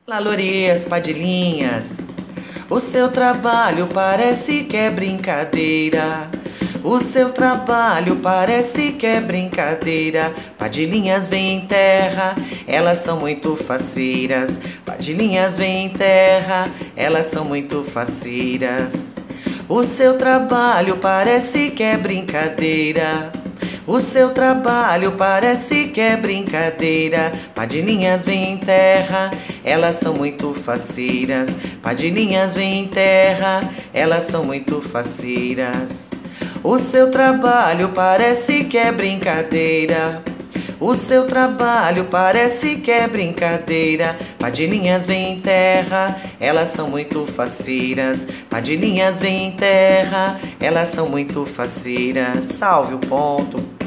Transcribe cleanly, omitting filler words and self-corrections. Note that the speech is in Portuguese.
Lalorias, Padilinhas, o seu trabalho parece que é brincadeira. O seu trabalho parece que é brincadeira. Padilinhas vêm em terra, elas são muito faceiras. Padilinhas vêm em terra, elas são muito faceiras. O seu trabalho parece que é brincadeira. O seu trabalho parece que é brincadeira. Padilinhas vêm em terra, elas são muito faceiras. Padilinhas vêm em terra, elas são muito faceiras. O seu trabalho parece que é brincadeira. O seu trabalho parece que é brincadeira. Padilinhas vêm em terra, elas são muito faceiras. Padilinhas vêm em terra, elas são muito faceiras. Salve o ponto.